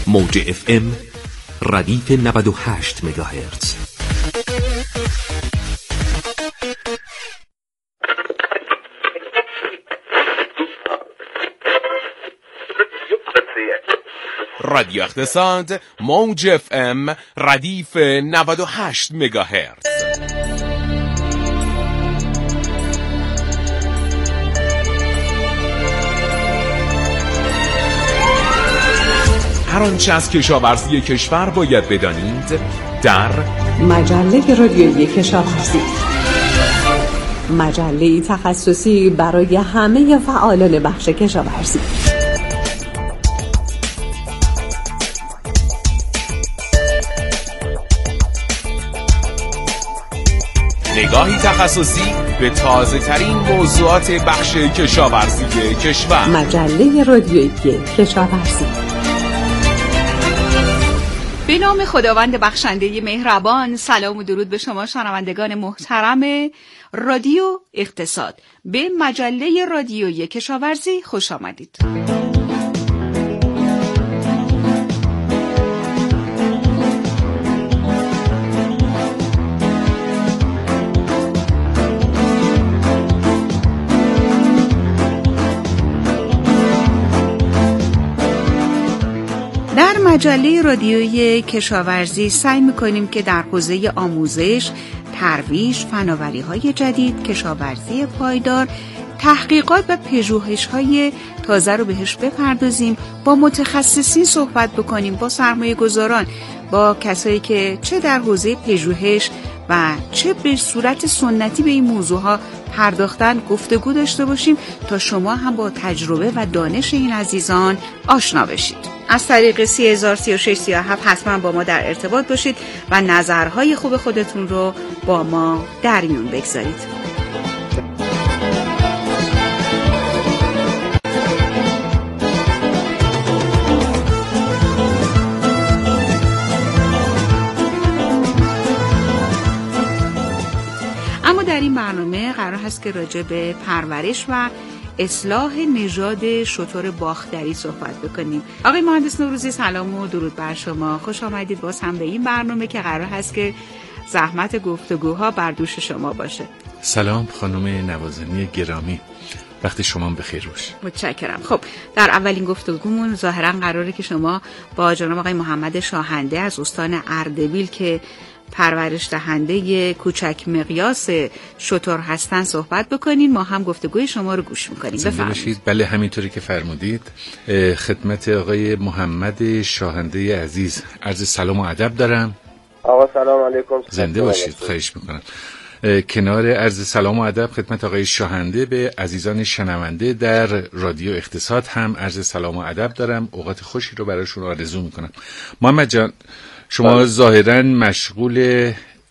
موج FM ردیف 98 مگاهرتز. رادیو اقتصاد موج FM ردیف 98 مگاهرتز. هر آنچه از کشاورزی کشور باید بدانید در مجله رادیویی کشاورزی، مجله تخصصی برای همه فعالان بخش کشاورزی. نگاهی تخصصی به تازه ترین موضوعات بخش کشاورزی کشور. مجله رادیویی کشاورزی. به نام خداوند بخشنده مهربان، سلام و درود به شما شنوندگان محترم رادیو اقتصاد. به مجله رادیویی کشاورزی خوش آمدید. در مجله رادیویی کشاورزی سعی می‌کنیم که در حوزه آموزش، ترویج، فناوری‌های جدید، کشاورزی پایدار، تحقیقات و پژوهش‌های تازه رو بهش بپردازیم، با متخصصین صحبت بکنیم، با سرمایه‌گذاران، با کسایی که چه در حوزه پژوهش و چه به صورت سنتی به این موضوعها پرداختن گفتگو داشته باشیم تا شما هم با تجربه و دانش این عزیزان آشنا بشید. از طریق 303637 حتما با ما در ارتباط باشید و نظرهای خوب خودتون رو با ما در میون بگذارید. اما در این برنامه قرار هست که راجع به پرورش و اصلاح نژاد شتر باختری صحبت بکنیم. آقای مهندس نوروزی، سلام و درود بر شما. خوش آمدید باز هم به این برنامه که قرار هست که زحمت گفتگوها بر دوش شما باشه. سلام خانم نوازنی گرامی، وقت شما بخیر باشه. متشکرم. خب در اولین گفتگومون ظاهرا قراره که شما با جناب آقای محمد شاهنده از استان اردبیل که پرورش دهنده کوچک مقیاس شتر هستن صحبت بکنین. ما هم گفتگوی شما رو گوش میکنیم. بفرمایید. بله همینطوری که فرمودید. خدمت آقای محمد شاهنده عزیز عرض سلام و ادب دارم. آقا سلام علیکم. زنده باشید. خواهش میکنم. کنار عرض سلام و ادب خدمت آقای شاهنده به عزیزان شنونده در رادیو اقتصاد هم عرض سلام و ادب دارم. اوقات خوشی رو براشون آرزو میکنم. محمد جان، شما ظاهراً مشغول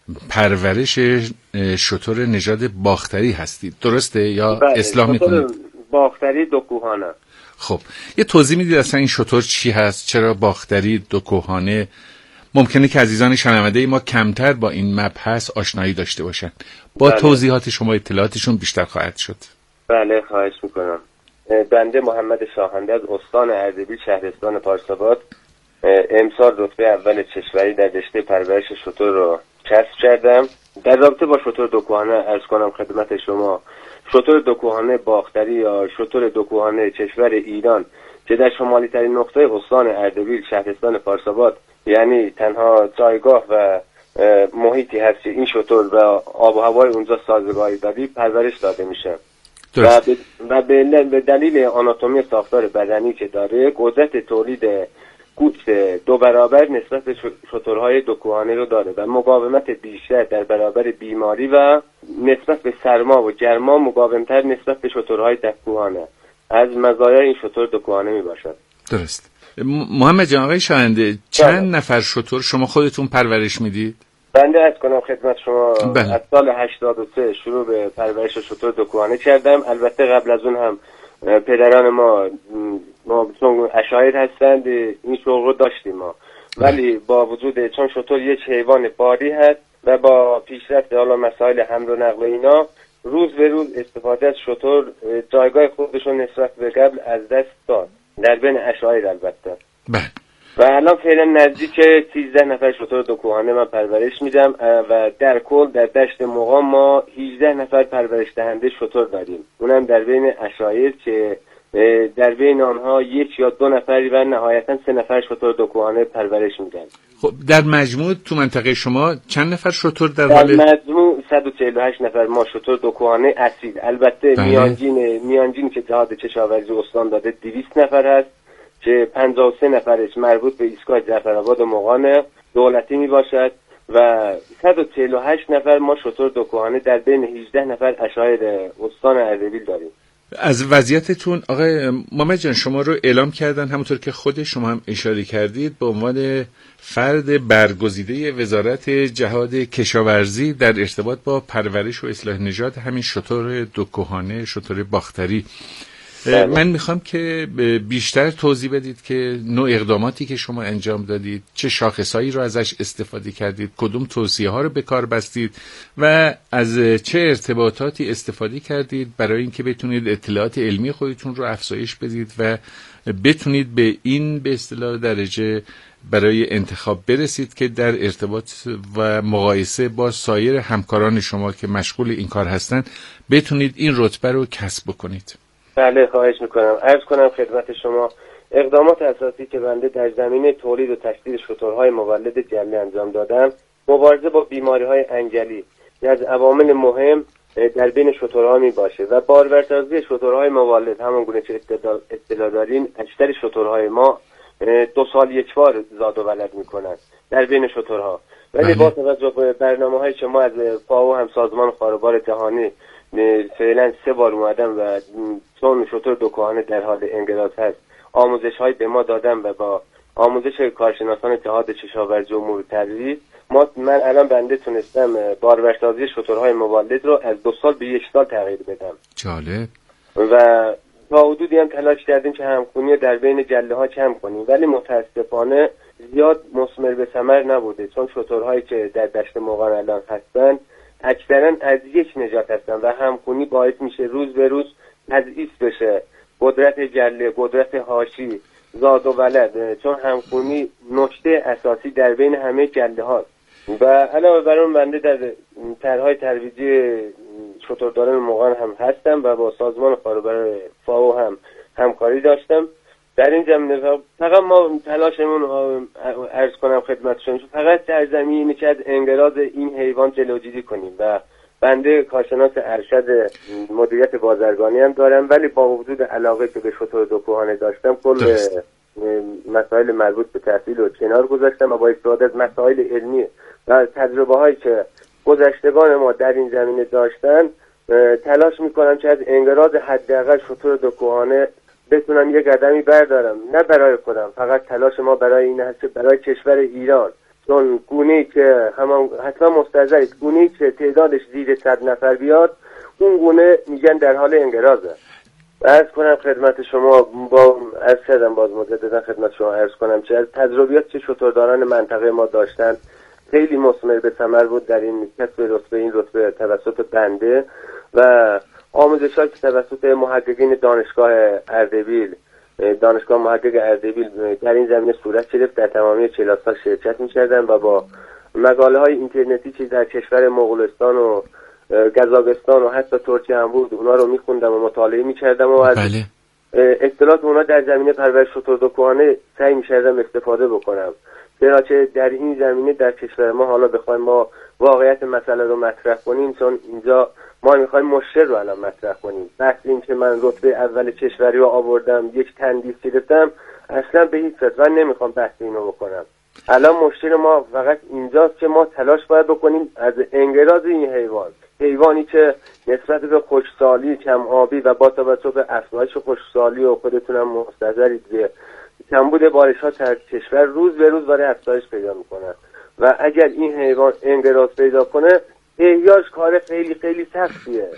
پرورش شتر نژاد باختری هستید، درسته یا اصلاح میکنید؟ باختری دو کوهانه. خب یه توضیح میدید اصلا این شتر چی هست؟ چرا باختری دو کوهانه؟ ممکنه که عزیزان شنونده ما کمتر با این مبحث آشنایی داشته باشن. با توضیحات شما اطلاعاتشون بیشتر خواهد شد. بله خواهش میکنم. بنده محمد شاهنده از استان اردبیل شهرستان پارساباد امسال رتبه اول کشوری در رشته پرورش شتر رو کسب کردم. در رابطه با شتر دو کوهانه عرض کنم خدمت شما، شتر دو کوهانه باختری یا شتر دو کوهانه کشور ایران که در شمالی ترین نقطه استان اردبیل شهرستان پارساباد، یعنی تنها جایگاه و محیطی هست که این شتر و آب و هوای اونجا سازگاری داری پرورش داده میشه و به دلیل آناتومی ساختار بدنی که داره قدرت تولید گوشت 2 برابر نسبت به شترهای دو کوهانه رو داره و مقاومت بیشتر در برابر بیماری و نسبت به سرما و گرما مقاومتر نسبت به شترهای ده کوهانه. از مزایای این شتر دو کوهانه می باشد. درست. محمد جان، آقای شاهنده، چند نفر شتر شما خودتون پرورش میدید؟ بنده از کنم خدمت شما از سال 83 شروع به پرورش شتر دو کوهانه کردم. البته قبل از اون هم پدران ما چون اشایر هستند این شغل رو داشتیم ما، ولی با وجود چون شتر یک حیوان باری هست و با پیشرفت حالا مسائل حمل و نقل و اینا روز به روز استفاده از شتر جایگاه خودش رو نسبت به قبل از دست داد در بین اشایر البته. بله. و الان فعلا نزدیک 13 نفر شتر دو کوهانه من پرورش میدم و در کل در دشت مقام ما 18 نفر پرورش دهنده شتر داریم، اونم در بین عشایر که در بین آنها 1 یا 2 نفری و نهایتا 3 نفر شتر دو کوهانه پرورش میدن. خب در مجموع تو منطقه شما چند نفر شتر در مجموع 148 نفر ما شتر دو کوهانه اصیل. البته میانجین که جهاد کشاورزی استان داده 200 نفر هست که 53 نفرش مربوط به ایستگاه جعفرآباد و مغان دولتی می باشد و 148 نفر ما شتر دو کوهانه در بین 18 نفر عشایر استان اردبیل داریم. از وضعیتتون آقای محمد جان شما رو اعلام کردن، همونطور که خود شما هم اشاره کردید، به عنوان فرد برگزیده وزارت جهاد کشاورزی در ارتباط با پرورش و اصلاح نژاد همین شتر دو کوهانه، شتر باختری. من میخوام که بیشتر توضیح بدید که نوع اقداماتی که شما انجام دادید، چه شاخصهایی رو ازش استفاده کردید، کدوم توصیه ها رو به کار بستید و از چه ارتباطاتی استفاده کردید برای اینکه بتونید اطلاعات علمی خودتون رو افزایش بدید و بتونید به این به اصطلاح درجه برای انتخاب برسید که در ارتباط و مقایسه با سایر همکاران شما که مشغول این کار هستند بتونید این رتبه رو کسب بکنید. بله خواهش میکنم. عرض کنم خدمت شما اقدامات اساسی که بنده در زمینه تولید و تشدید شترهای مولد جلی انجام دادم، مبارزه با بیماری‌های انگلی که از عوامل مهم در بین شترها می باشه و بارورسازی شترهای مولد همون گونه که اطلاع دارین اکثر شترهای ما 2 سال یک بار زاد و ولد میکنن در بین شترها، ولی با توجه به برنامه‌های که ما از فاو هم سازمان خاروبار جهانی فعلا 3 بار اومدم و چون شتر دو کوهانه در حال انقراض هست آموزش‌های به ما دادم و با آموزش کارشناسان جهاد کشاورزی و امور ترویج من الان بنده تونستم بارورسازی شترهای مولد رو از 2 سال به 1 سال تغییر بدم. جالب. و تا حدودی هم تلاش کردیم که همخونی در بین جله ها کم کنیم، ولی متاسفانه زیاد مثمر به ثمر نبوده، چون شترهایی که در دشت مغان الان هستن اکثرا از یک نژاد هستن و همخونی باعث میشه روز به روز تضعیف بشه قدرت جله، قدرت حاشی، زاد و ولد، چون همخونی نکته اساسی در بین همه جله هاست. و علاوه بر اون بنده در طرح‌های ترویجی شترداران مغان هم هستم و با سازمان خاروبار فاو هم همکاری داشتم. در این زمینه فقط ما تلاشمون عرض کنم خدمتشون فقط در زمینه که از انقراض این حیوان جلوگیری کنیم و بنده کارشناس ارشد مدیریت بازرگانی هم دارم، ولی با وجود علاقه که به شتر دو کوهانه داشتم کل مسائل مربوط به تحصیل رو کنار گذاشتم و با استفاده از مسائل علمی و تجربه هایی که گذشتگان ما در این زمینه داشتن تلاش میکنم که از انقراض حداقل شتر دو کوهانه بتونم یه قدمی بردارم، نه برای خودم، فقط تلاش ما برای این هست که برای کشور ایران، چون گونه‌ای که حتما مستحضرید گونه‌ای که تعدادش زیر 100 نفر بیاد اون گونه میگن در حال انقراضه. عرض کنم خدمت شما باز مجددا خدمت شما عرض کنم که از تجربیات که شترداران منطقه ما داشتن خیلی مثمر به ثمر بود در این کسب رتبه توسط بنده و آموزش‌هایی که توسط محققین دانشگاه محقق اردبیل در این زمینه صورت گرفت. در تمامی کلاس‌ها شرکت می‌کردم و با مقاله‌های اینترنتی که در کشور مغولستان و قزاقستان و حتی ترکیه هم بود اونا رو می‌خوندم و مطالعه می‌کردم و از اطلاعات اونا در زمینه پرورش شتر دو کوهانه سعی می‌کردم استفاده بکنم. چرا در این زمینه در کشور ما حالا بخوایم ما واقعیت مسئله رو مطرح کنیم، چون اینجا ما میخوایم مشکل رو الان مطرح کنیم. بحث این که من رتبه اول کشوری رو آوردم یک تندیس گرفتم اصلا به هیچ وجه نمیخوام بحث اینو بکنم. الان مشکل ما فقط اینجاست که ما تلاش باید بکنیم از انقراض این حیوانی که نسبت به خشکسالی، کم آبی و با توجه به افزایش خشکسالی و خودتونم مستحضرید که کمبود بارش‌ها در کشور روز به روز داره افزایش پیدا میکنه و اگر این حیوان انقراض پیدا کنه احیاش کار خیلی خیلی سختیه.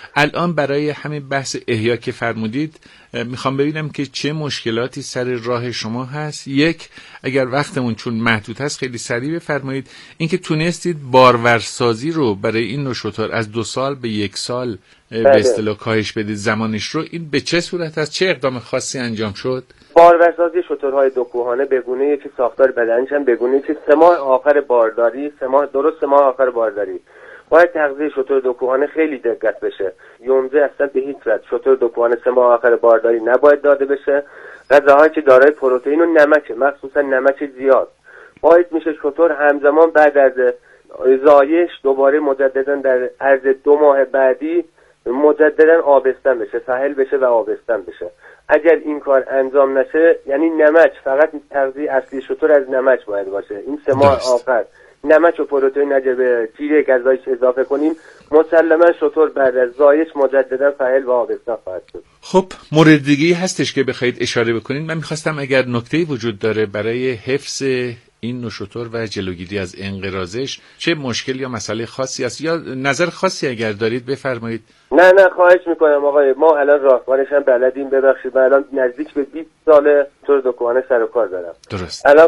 الان برای همین بحث احیا که فرمودید میخوام ببینم که چه مشکلاتی سر راه شما هست. یک، اگر وقتمون چون محدود هست خیلی سریع بفرمایید اینکه تونستید بارورسازی رو برای این نوع شتر از 2 سال به 1 سال به اصطلاح کاهش بدید زمانش رو. این به چه صورت هست؟ چه اقدام خاصی انجام شد؟ بارورسازی شترهای 2 کوهانه به گونه‌ای که ساختار بدنش هم به گونه‌ای که 3 ماه آخر بارداری، 3 ماه آخر بارداری باید تغذیه شتر 2 کوهانه خیلی دقت بشه. یونزه اصلا به هیچ وجه شتر 2 کوهانه 3 ماه آخر بارداری نباید داده بشه. غذاهایی که دارای پروتئین و نمکه، مخصوصا نمک زیاد، باعث میشه شتر همزمان بعد از زایش دوباره مجددا در عرض 2 ماه بعدی مجددا آبستن بشه، سهل بشه و آبستن بشه. اگر این کار انجام نشه، یعنی نمک، فقط تغذیه اصلی شتر از نمک باید باشه. این 3 ماه آخر نمک و پروتئین اگر به جیره غذایش اضافه کنیم، مسلما شتر بعد از زایش مجددا فعال و آبستن خواهد شد. خب مورد دیگه‌ای هستش که بخواید اشاره بکنید؟ من می‌خواستم اگر نکته‌ای وجود داره برای حفظ این نوع شتر و جلوگیری از انقراضش، چه مشکل یا مسئله خاصی است یا نظر خاصی اگر دارید بفرمایید. نه خواهش میکنم آقای، ما الان راهکارش هم بلدیم. ببخشید من الان نزدیک به 20 سال شتر 2 کوهانه سر و کار دارم. درست. الان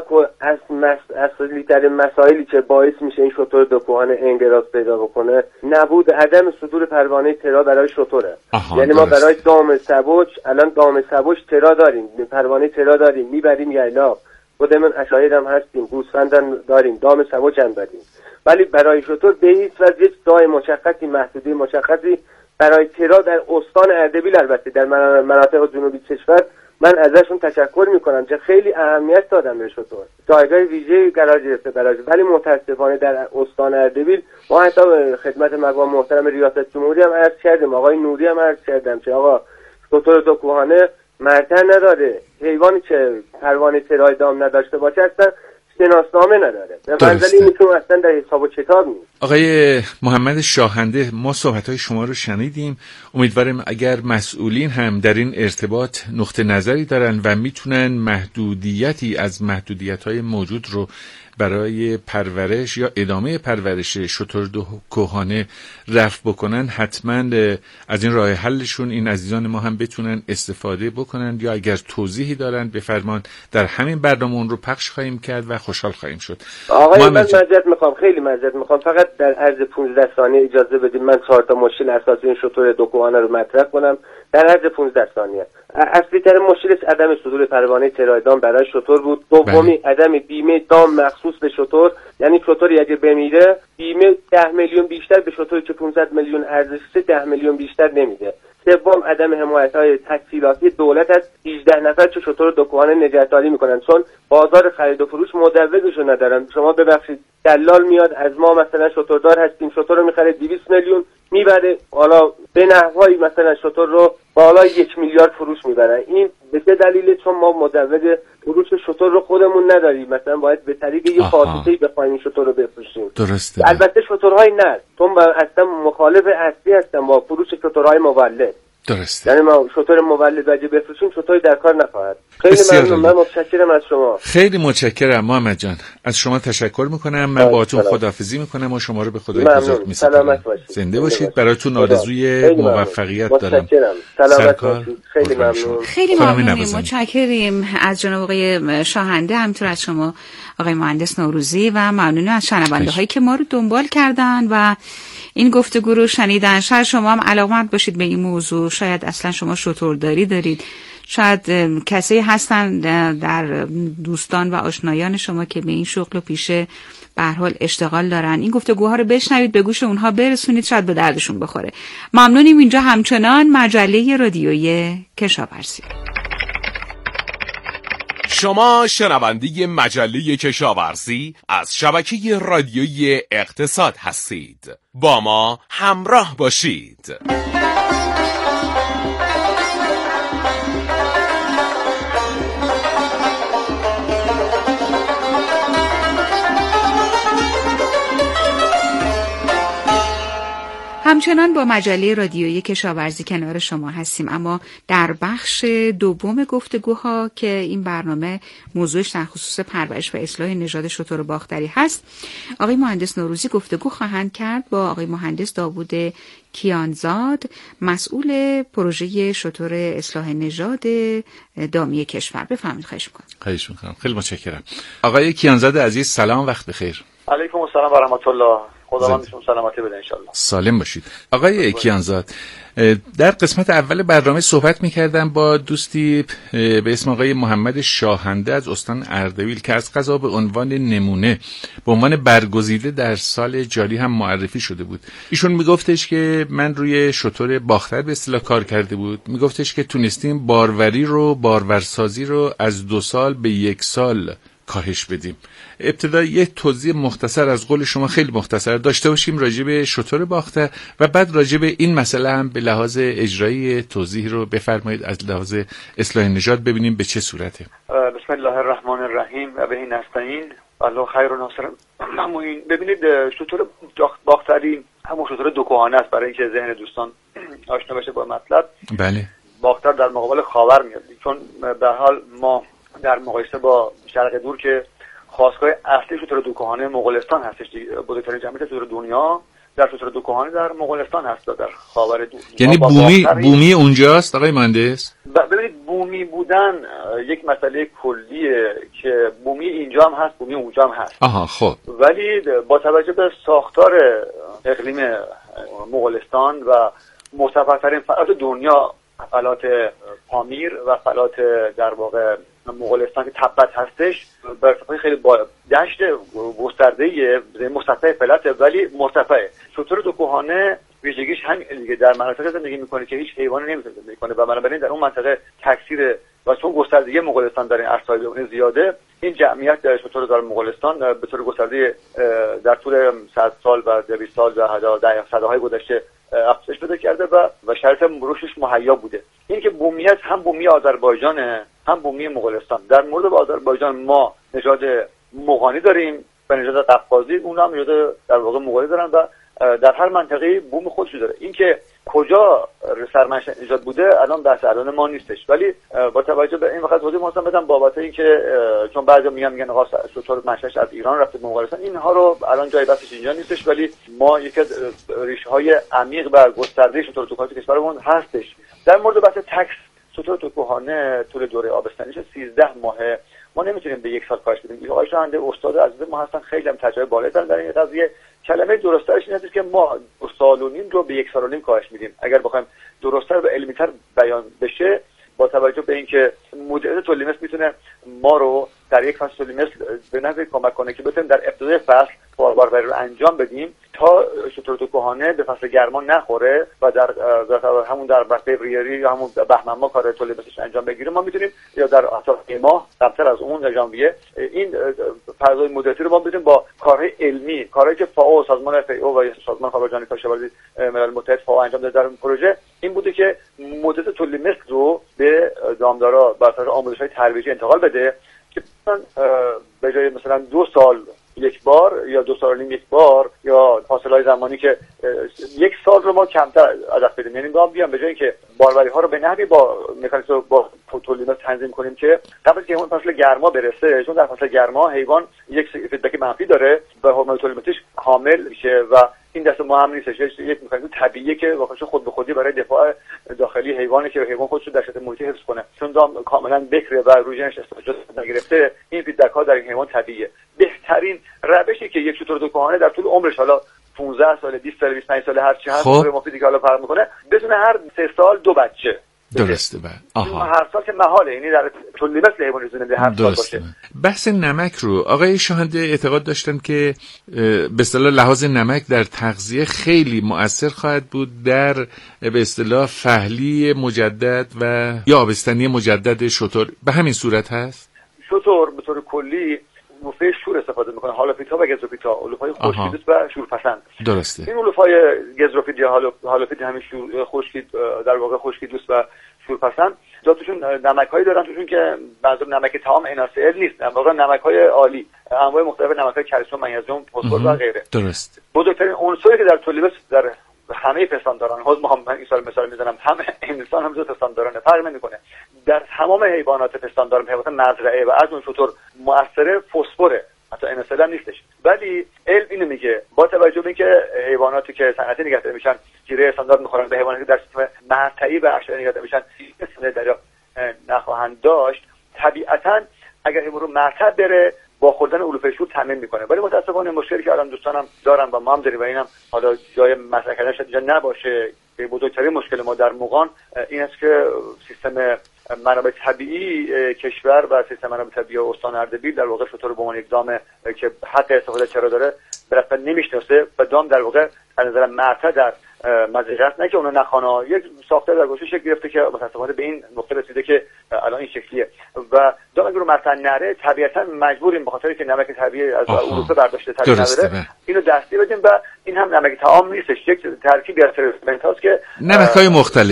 اصلی ترین مسائلی که باعث میشه این شتر 2 کوهانه انقراض پیدا بکنه، نبود عدم صدور پروانه ترا برای شتره. یعنی ما برای دام سبوچ، الان دام سبوچ ترا داریم، پروانه ترا داریم، میبریم ییلا، خودمون اشایر هم هستیم، گوسفندم داریم، دام سبوچ هم داریم، ولی برای شتر به هیچ وجه دای مشخصی، محدوده مشخصی برای ترا در استان اردبیل، البته در مناطق جنوبی کشور، من ازشون تشکر میکنم که خیلی اهمیت دادن به شتر، جایگاه ویژه‌ای قرار گرفته براش. ولی متاسفانه در استان اردبیل ما حتی خدمت مقام محترم ریاست جمهوری هم عرض کردیم، آقای نوری هم عرض کردم که آقا شتر 2 کوهانه مرتع نداره، حیوانی که پروانه ترای دام نداشته باشه اصلا شناسنامه نداره، به منزل این که اصلا در حساب و کتاب نیست. آقای محمد شاهنده، ما صحبت‌های شما رو شنیدیم. امیدوارم اگر مسئولین هم در این ارتباط نقطه نظری دارن و میتونن محدودیتی از محدودیت‌های موجود رو برای پرورش یا ادامه پرورش شتر 2 کوهانه رفع بکنن، حتما از این راه حلشون این عزیزان ما هم بتونن استفاده بکنن، یا اگر توضیحی دارن بفرمان، در همین برنامه اون رو پخش خواهیم کرد و خوشحال خواهیم شد. آقای من معذرت میخوام، خیلی معذرت میخوام، فقط در عرض 15 ثانیه اجازه بدید من 4 تا مشکل اساسی این شتر 2 کوهانه رو مطرح کنم در عرض 15 ثانیه. اصلی ترین مشکلش عدم صدور پروانه ترای دام برای شتر بود. دومی عدم بیمه دام مخصوص به شتر، یعنی شتری اگه بمیره بیمه 10 میلیون بیشتر به شتری که 500 میلیون ارزش 10 میلیون بیشتر نمیده. سوم عدم حمایت‌های تسهیلاتی دولت از 18 نفر که شتر 2 کوهانه نگهداری میکنن، چون بازار خرید و فروش مدوقشو ندارن. شما ببخشید دلال میاد از ما مثلا شتردار هستیم، شتر رو میخره 200 میلیون میبره، حالا به نحوی مثلا شتر رو بالا 1 میلیارد فروش میبرن. این به چه دلیله؟ چون ما مدوق فروش شتر رو خودمون نداریم، مثلا باید به طریق یه واسطه‌ای بخوایم این شتر رو بفروشیم. درسته. البته شترهای نر، چون من اصلا مخالف اصلی هستم با فروش شترهای مولد. درسته. یعنی ما شتر مولد اگه بفروشیم شتری در کار نخواهد. خیلی ممنون، من متشکرم از شما. خیلی متشکرم محمد جان، از شما تشکر میکنم. من باهاتون خداحافظی میکنم و شما رو به خدای بزرگ میسپارم. سلامت باشید. زنده باشید. براتون آرزوی موفقیت دارم. متشکرم. سلامت باشید. خیلی ممنون. خیلی ممنونیم، متشکریم از جناب آقای شاهنده، همینطور از شما آقای مهندس نوروزی، و ممنون از شنونده هایی که ما رو دنبال کردن و این گفتگو رو شنیدن. شاید شما هم علاقمند باشید به این موضوع، شاید اصلا شما شترداری دارید، شاید کسی هستن در دوستان و آشنایان شما که به این شغل و پیشه به هر حال اشتغال دارن. این گفتگوها رو بشنوید، به گوش اونها برسونید، شاید به دردشون بخوره. ممنونیم. اینجا همچنان مجله رادیویی کشاورزی. شما شنونده مجله کشاورزی از شبکه رادیویی اقتصاد هستید. با ما همراه باشید. همچنان با مجله رادیویی کشاورزی کنار شما هستیم، اما در بخش دوم گفتگوها که این برنامه موضوعش در خصوص پرورش و اصلاح نژاد شتر باختری هست، آقای مهندس نوروزی گفتگو خواهند کرد با آقای مهندس داوود کیانزاد، مسئول پروژه شتر اصلاح نژاد دامی کشور. بفرمایید. خواهش می‌کنم. خیلی متشکرم. آقای کیانزاد عزیز سلام، وقت بخیر. علیکم السلام و رحمت الله. خداوند شما سلامتی بده ان شاء الله. سالم باشید. آقای کیانزاد، در قسمت اول برنامه صحبت می‌کردم با دوستی به اسم آقای محمد شاهنده از استان اردبیل که از قضا به عنوان نمونه به عنوان برگزیده در سال جاری هم معرفی شده بود. ایشون میگفتش که من روی شتر باختر به اصطلاح کار کرده بود. میگفتش که تونستیم بارورسازی رو از 2 سال به 1 سال کاهش بدیم. ابتدا یه توضیح مختصر از قول شما، خیلی مختصر، داشته باشیم راجع به شتر باختر و بعد راجع به این مسئله هم به لحاظ اجرایی توضیح رو بفرمایید از لحاظ اصلاح نژاد ببینیم به چه صورته. بسم الله الرحمن الرحیم و به نستعین الله خیر و ناصر. ببینید شتر باختری همون شتر دوکوهانه است، برای اینکه ذهن دوستان آشنا بشه با مطلب. بله. باختر در مقابل خاور میاد، چون به حال ما در مقایسه با شرق دور که خاصگاه اصلی شتر دوکوهانه مغولستان هستش، بزرگترین جمعیت شتر دنیا در شتر دوکوهانه در مغولستان هست، در خاور دور. یعنی بومی اونجاست آقای مهندس؟ ببینید بومی بودن یک مسئله کلیه که بومی اینجا هم هست، بومی اونجا هم هست. آها خب. ولی با توجه به ساختار اقلیم مغولستان و مرتفع‌ترین فلات دنیا، فلات پامیر و فلات در واقع مغولستان که تبت هستش، بر ارتفاع خیلی دشت گسترده‌ای مرتفع فلات ولی مرتفعه. شتر دوکوهانه ویژگیش همین دیگه، در مناطقی زندگی میکنه که هیچ حیوانی نمیتونه زندگی کنه و بنابراین در اون منطقه تکثیر و چون گستردگی مغولستان در این عرصه‌های زیاده، این جمعیت در شتر در مغولستان به طور گسترده در طول 100 سال و 200 سال و صداهای گذشته افزایش پیدا کرده و شرایط رشدش مهیا بوده. این که بومیت هم بومی آذربایجانه هم بومی مغولستان. در مورد آذربایجان ما نژاد مغانی داریم و نژاد قفقازی، اونها هم نژاد در واقع مغولی دارن و در هر منطقه بوم خودش داره. این که کجا سرمنشأ ایجاد بوده الان بحث الان ما نیستش، ولی با توجه به این وقت توضیح مستم بدم بابت این که چون بعضی میگن آقا شتر منشأش از ایران رفته به مغولستان، اینها رو الان جای بحثش اینجا نیستش، ولی ما یکی از ریشه‌های عمیق و گسترده شتر دوکوهانه کشورمون هستش. در مورد بحث تکس شتر دوکوهانه طول دوره آبستنیش 13 ماهه، ما نمیتونیم به 1 سال کاهش بدیم. آقای شاهنده استاد عزیز ما هستن، خیلی هم تجربه بالایی دارن در این قضیه. کلمه درستش این است که ما 2 سال و نیم رو به 1 سال و نیم کاهش میدیم. اگر بخوایم درست‌تر و علمی‌تر بیان بشه، با توجه به اینکه مدیریت تولید مثل میتونه ما رو در یک فصل تولید مثل به نحوی کمک کنه که بتونیم در ابتدای فصل باربری رو انجام بدیم تا شتر دوکوهانه به فصل گرما نخوره و در همون در فوریه یا همون بهمن ماه کار تولید مثلش انجام بگیره. ما میتونیم یا در اطراف ماه قبل‌تر از اون ژانویه این فضای مدیریتی رو ما بدیم با کارهای علمی، کارهایی که فاو سازمان فیو و سازمان خاورجانی کشاورزی ملل متحد فاو انجام داده در این پروژه، این بوده که مدت تولید مثل رو به دامدارا بر اساس آموزش‌های ترویجی انتقال بده که به جای مثلا 2 سال 1 بار یا 2 سال و نیم 1 بار یا فاصله زمانی که 1 سال رو ما کمتر عدد بدیم. یعنی ما بیام به جایی که باروری ها رو به نحوی با مکانیزم با تولید تنظیم کنیم که قبل از که اون فصل گرما برسه، چون در فصل گرما حیوان یک فیدبک منفی داره و هورمون تولیدش حامل میشه و این دست ما هم نیستش، یک مکانیزم طبیعیه که واقعا خود به خودی برای دفاع داخلی حیوانی که حیوان خودش رو در شرایط محیطی حفظ کنه، چون دام کاملا بکره و روی جنش استفاده نگرفته، این فیدبک ها در این حیوان طبیعیه. بهترین روشی که یک شتر دوکوهانه در طول عمرش، حالا 15 سال 20 سال 25 سال هر چی هست مفیدی که حالا فرق میکنه، بتونه هر 3 سال 2 بچه درسته. آها. هر سال که محاله، یعنی در تولید مثل حیوان زنده هر سال باشه. بحث نمک رو آقای شاهنده اعتقاد داشتن که به اصطلاح لحاظ نمک در تغذیه خیلی مؤثر خواهد بود در به اصطلاح فحلی مجدد و یا آبستنی مجدد شتر. به همین صورت هست؟ شتر به طور کلی علوفه شور استفاده میکنه، هالوفیتا و گزروفیتا، علوفهای خشکیدوست و شورپسند. درسته. این علوفهای گزروفیت یا هالوفیت همین خشکی در واقع خشکیدوست و شورپسند توشون نمک‌هایی دارن توشون که منظور نمک طعام NaCl نیست، در واقع نمک‌های عالی، انواع مختلف نمک‌های کلسیم، منیزیم، فسفر و غیره. درست. بزرگترین عنصری که در تولید در همه پستانداران من این سال مثال میزنم، همه انسان هم جز پستانداران فرق نمیکنه، در تمام حیوانات پستاندار، حیوانات مزرعه و از اون شطور مؤثر فسفره، حتی NSL هم نیستش. ولی علم اینو میگه با توجه به اینکه حیواناتی که صنعتی نگهداری میشن جیره استاندارد میخورن به حیواناتی که در سیستم مرتعی و اشتری نگهداری میشن سیستم دریا نخواهند داشت، طبیعتاً اگر حیوان رو مرتع بره با خوردن علوفه شور تامین میکنه. ولی متاسفانه مشکلی که الان دوستانم دارن و ما هم داریم و اینم حالا جای مطرح کردن شاید نباشه، بزرگترین مشکل ما در مغان این است که سیستم منابع طبیعی کشور و سیستم منابع طبیعی استان اردبیل در واقع شطور به عنوان یک دام که حق استفاده چرا داره به رسمیت نمیشناسه و دام در واقع از نظر مرتع در مزرعه است، نه که اونو نخوانا، یک ساختار در گوشه شکل گرفته که متاسفانه به این نقطه رسیده که الان این شکلیه و دام اگه رو مرتع نره طبیعتا مجبوریم به خاطر که نمک طبیعی از اروپا برداشته طبیعی نداره اینو دستی بدیم و این هم نمک طعام نیستش، یک ترکیبی از ترکیبات هاست که نمک‌های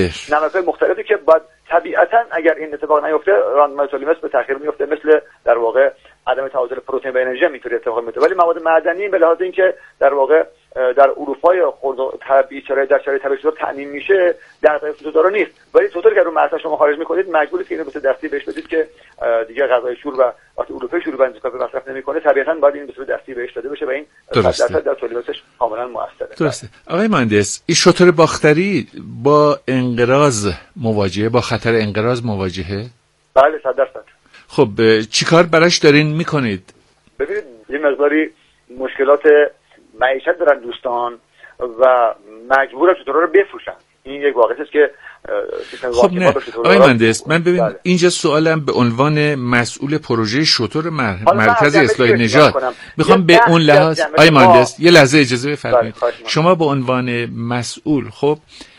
مختلفی که بعد طبیعتا اگر این اتفاق نیفته راندمان تولیمس به تأخیر میفته، مثل در واقع عدم تعادل پروتئین و انرژی اینطوری اتفاق میفته. ولی مواد معدنی به لحاظ اینکه در واقع در اروپای خرد طبیعی در شرایط طبیعی تامین میشه در غذای نیست، ولی چطور که رو مرتع شما خارج میکنید مجبورید که اینو به دستی بهش بدید که دیگه غذای شور و وقتی اروپای شور و انزیم‌های مصرف نمیکنه طبیعتا باید این به دستی بهش داده بشه و این در تولیداتش کاملا موثره. درسته. آقای مهندس، این شتر باختری با انقراض مواجهه، با خطر انقراض مواجهه؟ بله 100%. خب چیکار براش دارین میکنید؟ ببینید یه مقداری مشکلات معیشت دارن دوستان و مجبورن شترها رو بفروشن. این یک واقعیت است که خب نه آقای مهندس، من ببین اینجا سوالم به عنوان مسئول پروژه شتر مرکز اصلاح نژاد میخوام به اون لحاظ آقای مهندس یه لحظه اجازه بفرمایید. شما به عنوان مسئول خب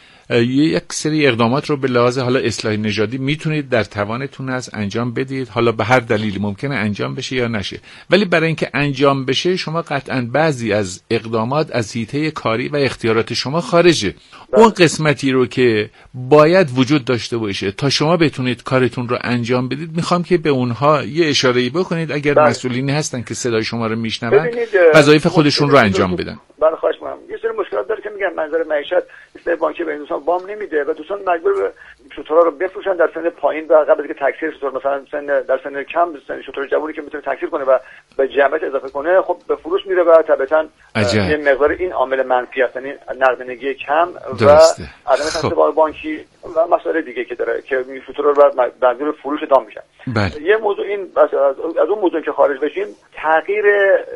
یک سری اقدامات رو به لحاظ حالا اصلاح نژادی میتونید در توانتون از انجام بدید، حالا به هر دلیلی ممکنه انجام بشه یا نشه، ولی برای اینکه انجام بشه شما قطعاً بعضی از اقدامات از حیطه کاری و اختیارات شما خارجه. اون قسمتی رو که باید وجود داشته باشه تا شما بتونید کارتون رو انجام بدید میخوام که به اونها یه اشاره‌ای بکنید اگر مسئولینی هستن که صدای شما رو میشنون وظایف خودشون رو انجام بدن. بله خواهش می‌کنم. یه سری مشکلات داره که میگن منظر معیشت سیستم بانکی به این دوستان وام نمیده و دوستان مجبور شترها رو بفروشن در سن پایین و قبل از اینکه تکثیر شتر مثلا در سن کم سن شتر جوانی که میتونه تکثیر کنه و به جمعیت اضافه کنه خب به فروش میره و طبعا یه مقدار این عامل منفی است، یعنی نقدینگی کم و عدم تنظیم بانکی و مسائل دیگه که داره که شترها رو مجبور فروش دام میشن. یه موضوع این از اون موضوع که خارج بشیم، تغییر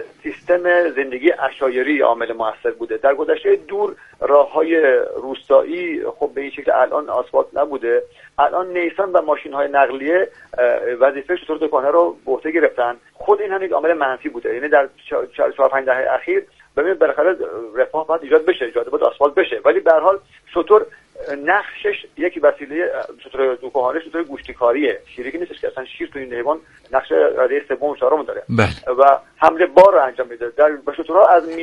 سیستم زندگی عشایری عامل موثر بوده. در گذشته دور راههای روستایی خب به این شکل الان آسفالت نبوده، الان نیسان و ماشین‌های نقلیه وظیفه شتر دکان‌ها رو به عهده گرفتن. خود این هم یک عامل منفی بوده، یعنی در 4-5 دهه اخیر ببینید بالاخره رفاه باید ایجاد بشه، جاده باید آسفالت بشه، ولی به هر حال شتر نقشش یک وسیله شتر دوکاهانه شتر گوشتیکاریه، شیری که نیستش که اصلا شیر تو این حیوان نقش رده سوم و چهارم داره و حمله بار رو انجام میده. در شترها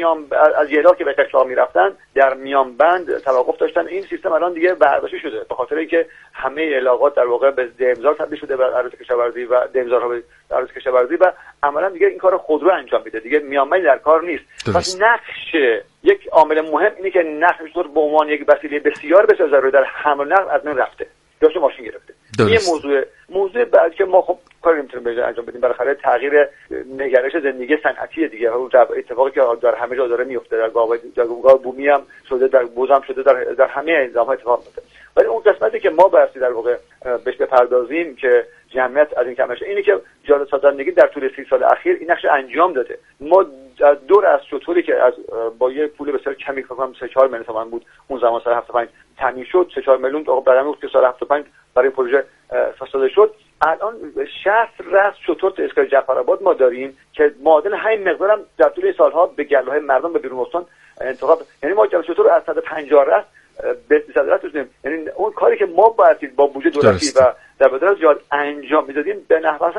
از یلا که به قشلاق میرفتن در میان بند توقف داشتن، این سیستم الان دیگه برداشته شده به خاطر اینکه همه علاقات در واقع به دمزار تبدیل شده به عروض کشاورزی و دمزارها به عروض کشاورزی و عملا دیگه این کارو خودرو انجام میده، دیگه میانبندی در کار نیست. پس نقش یک عامل مهم اینه که نقش شتر به عنوان یک وسیله بسیار بسیار ضروری در حمل و نقل از من رفته، داشته ماشین گرفته. این موضوع بعد که ما خب کاری نمیتونیم انجام بدیم، بالاخره تغییر نگرش زندگی صنعتی دیگه اون اتفاقی که در همه جا داره میفته، در گاو بومی هم شده، در بوز هم شده، در همه نظام‌ها اتفاق میفته. ولی اون قسمتی که ما بایستی در واقع بهش بپردازیم که جمعیت از این کم بشه اینه که جالب سازندگی در طول 30 سال اخیر این نقش انجام داده. ما دور از شتری که از با یه پول بسیار کمی فکر کنم 3-4 میلیون تومان بود اون زمان سال 75 تامین شد، 3-4 میلیون برنامه بود که سال 75 برای پروژه فساده شد. الان 60 رأس شتر تو اسکای جعفرآباد ما داریم که معادل همین مقدار هم در طول سالها به گله‌های مردم به بیرون استان انتقال، یعنی ما شتر رو از 150 رأس به 200 رأس داشتیم. یعنی اون کاری که ما باید با بودجه دولتی و در بدل زیاد انجام میدادیم به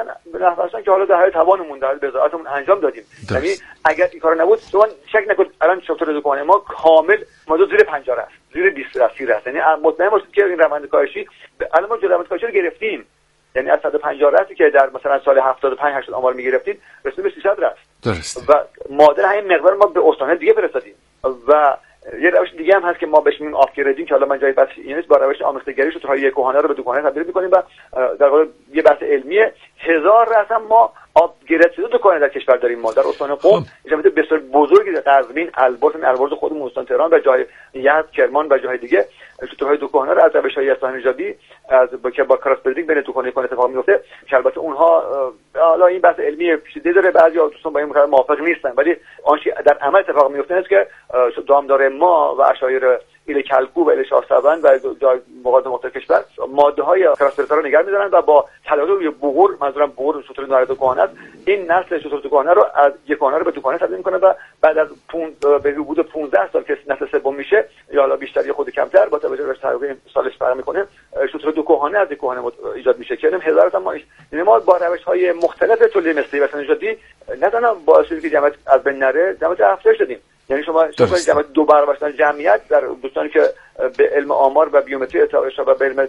نحو که حالا در توانمون در بضاعتمون انجام دادیم. یعنی اگر این کار نبود شما شک نکنید الان شتر دکان ما کامل موضوع زیر 50 است، زیر 20 است، یعنی مطمئن باشید که این روند کاهشی الان ما روند کاهشی رو گرفتیم، یعنی از 150 رأسی که در مثلا سال 75-80 آمار میگرفتیم رسیدیم به 300 رأس. درسته. و معادل همین مقدار ما به استان‌های دیگه فرستادیم و یه روش دیگه هم هست که ما بهش میگیم آپگریدینگ که حالا من جای بحث این نیست، با روش آمیختگری شترهای کهنه رو به کهنه تبدیل می‌کنیم و در واقع یه بحث علمیه. 1000 رسم ما آپگرید شده کهنه در کشور داریم. ما در استان قم جمعیت بسیار بزرگی در قزوین، البرز خودمون استان تهران و جای یزد، کرمان و جاهای دیگه شترهای کهنه رو از روش‌های اصلاح نژادی که با کراس بریدینگ بین کهنه اتفاق میفته که البته اونها حالا این بحث علمی پیچیده داره، بعضی دوستان با این موافق نیستن، ولی آنچه در عمل اتفاق میفته است که دامدار ما و عشایر ایل کلکو و ایل شاهسوند و مقاطع مختلف کشور ماده‌های کراسپرتا رو نگه می‌دارن و با تلاش روی بغور، منظورم بغور شتر نارد کهنه است، این نسل شتر کهنه رو از یک کهنه رو به دو کهنه تبدیل می‌کنه و بعد از به حدود 15 سال که نسل سوم میشه یا حالا بیشتر یا خود کمتر با توجه به تغییر سالش فرق می‌کنه، شتر دو کهنه از یک کهنه ایجاد میشه که 1000 تا ما با روش‌های مختلف تولید مثلی و نژادی نه تنها باعث شد که جمعیت از بین نره، جمعیت افزایش دادیم. یعنی شما جمعیت دو برابر شدن جمعیت در دوستانی که به علم آمار و بیومتری و به علم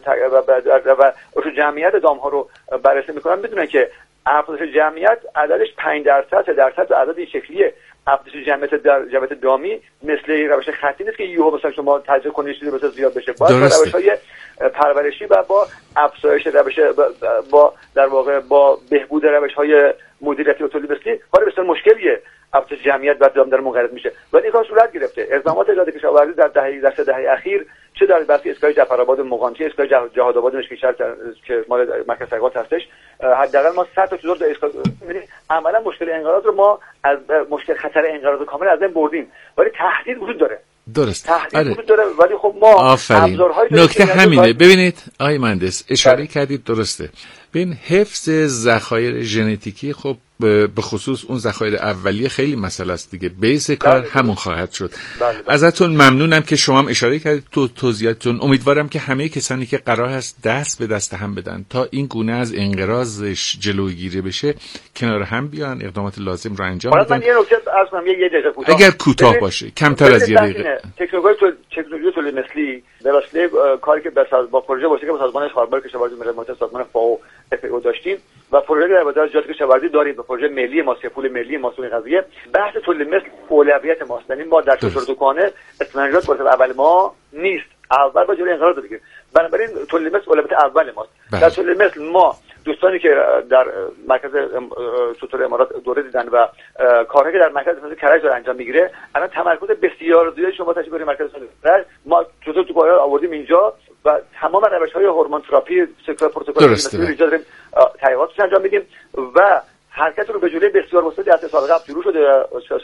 و جمعیت دام‌ها رو بررسی می‌کنن بدونن که افزایش جمعیت عددش 5% 3% عدد شکلیه. افزایش جمعیت دامی مثل روش خطی نیست که یهو مثلا شما تجزیه کنید چیزی بسیار زیاد بشه. باید با روش‌های پرورشی و با افزایش روش با در واقع با بهبود روش‌های مدیریتی و تولید مثلی کار بسیار مشکلیه. افزایش جمعیت بعد دام داره منقرض میشه، ولی این کار صورت گرفته. اقدامات اداره کشاورزی در دهه اخیر چه در بحث اسکای جعفرآباد مقانچی، اسکای جهادآباد مشکیشهر که مال مرکز سرگات هستش، حداقل ما 100 تا چیزور در اسکای عملا مشکل انقراض رو ما از مشکل خطر انقراض کامل از این بردیم، ولی تهدید وجود داره. درست. تهدید وجود داره، ولی خب ما ابزارهای نکته همینه. ببینید آقای مهندس اشاره کردید، درسته. ببین حفظ ذخایر ژنتیکی خب به خصوص اون ذخایر اولیه خیلی مسئله است دیگه. بیس کار همون خواهد شد. ازتون ممنونم که شما هم اشاره کردید تو توضیحاتتون. امیدوارم که همه کسانی که قرار هست دست به دست هم بدن تا این گونه از انقراضش جلوگیری بشه کنار هم بیان، اقدامات لازم رو انجام بدن. من یه نکته عرض کنم، یه دقیقه کوتاه. اگر کوتاه باشه، کمتر از یه دقیقه. تکنولوژی تولید مثلی به واسطه کاری که با پروژه باشه که با سازمان خاربار کشاورزی ملی متحد سازمان فاو FAO داشتیم و پروژه در وزارت جهاد کشاورزی داریم و پروژه ملی ما پول ملی مسئول قضیه بحث تولید مثل اولویت ماست. یعنی ما در شتر دکانه استثمارات واسه اول ما نیست، اول با جلوی انقراض بگیریم. بنابراین تولید مثل اولویت اول ماست. در تولید مثل ما دوستانی که در مرکز شتر امارات دوره دیدن و کاری که در مرکز کرج داره انجام میگیره، الان تمرکز بسیار زیادی شما تشریف برید مرکز شتر، ما شتر دکانه آوردیم اینجا و تمام روش‌های هورمون تراپی، سکر پروتکل ایجاد تحقیقاتش انجام میدیم و حرکت رو به جلوی بسیار وسطی از سال قبل شروع شده،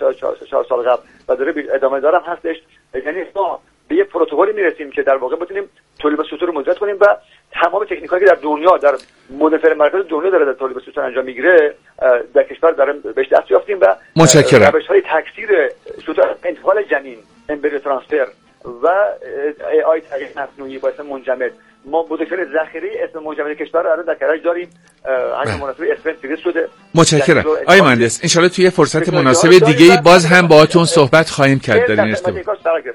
4 سال قبل و داره ادامه دارم هستش. یعنی ما به یه پروتکلی میرسیم که در واقع بتونیم تولید شتر رو مدیریت کنیم و تمام تکنیکایی که در دنیا در مدل فعل مرکز دنیا داره در تولید شتر انجام میگیره در کشور داریم بهش دست یافتیم و روش‌های تکثیر شتر، انتقال جنین، امبریو ترانسفر و آی تغییر مصنوعی باعث منجمد. ما بزرگترین ذخیره اسم منجمد کشور رو الان در کرج داریم، همین مناسبه اسفند فریز شده. متشکرم آقای مهندس. ان شاءالله توی فرصت مناسب دیگه باز هم باهاتون صحبت خواهیم کرد در این ارتباط.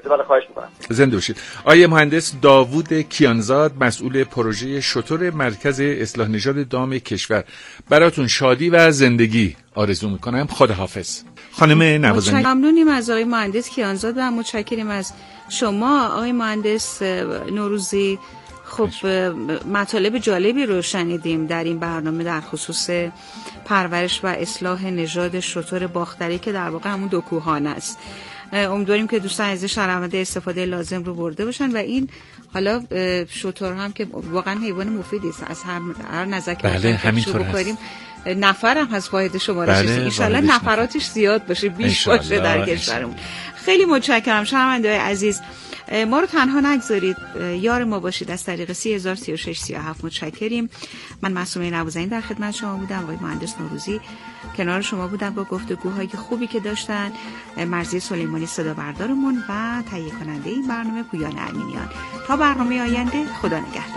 زنده باشید. آقای مهندس داوود کیانزاد، مسئول پروژه شتر مرکز اصلاح نژاد دام کشور، براتون شادی و زندگی آرزو میکنم. خداحافظ. خانم نوازنده، ممنونیم از آقای مهندس کیانزاد و متشکریم از شما آقای مهندس نوروزی. خب مطالب جالبی رو شنیدیم در این برنامه در خصوص پرورش و اصلاح نژاد شتر باختری که در واقع همون دو کوهانه است. امیدواریم که دوستان عزیز شنونده استفاده لازم رو برده باشن و این حالا شتر هم که واقعا حیوان مفیدی است از هر نظر که همینطور بکنیم. نفرم هست واحد شمارش است. ان شاءالله نفراتش زیاد باشه، بیش باشه در کشورمون. خیلی متشکرم شنونده‌های عزیز. ما رو تنها نگذارید، یار ما باشید. از طریق 303637 متشکریم. من معصومه نوازنده در خدمت شما بودم. آقای مهندس نوروزی کنار شما بودن با گفتگوهای خوبی که داشتن. مرضی سلیمانی صدا بردارمون و تهیه کننده این برنامه پویان امینیان. تا برنامه آینده، خدا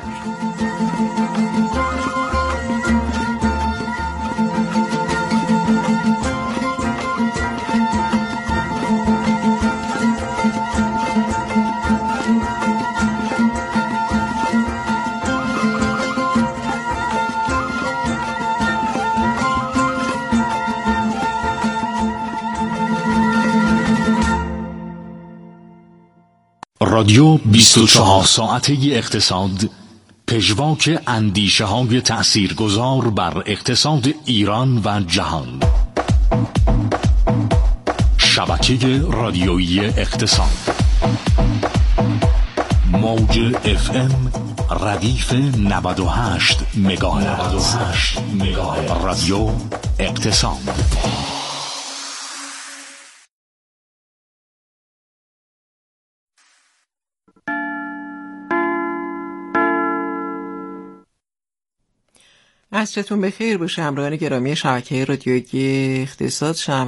نگهدار. رادیو 24 ساعته اقتصاد، پژواک اندیشه های تأثیرگذار بر اقتصاد ایران و جهان. شبکه رادیویی اقتصاد، موج FM ردیف 98 مگاهرتز. رادیو اقتصاد. عصرتون بخیر باشه همراهان گرامی شبکه رادیویی اقتصاد.